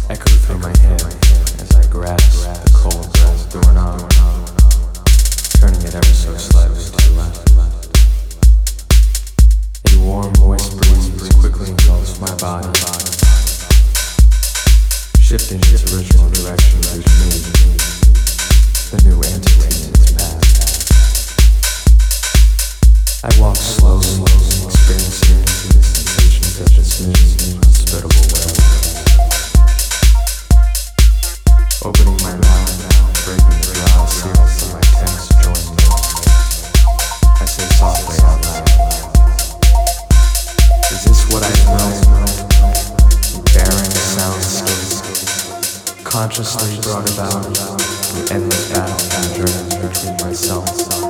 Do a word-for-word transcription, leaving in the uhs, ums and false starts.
echo through my head as I grasp the cold brass doorknob, turning it ever so slightly to the left. A warm, moist breeze quickly engulfs my body, shifting its original direction through me, the new entity in its path. I walk slowly, experiencing the sensations of this new, hospitable web. Opening my mouth, breaking the dry seals of my tense joint. I say softly out loud, is this what I know? Barren soundscape, consciously brought about the endless battle and journey between myself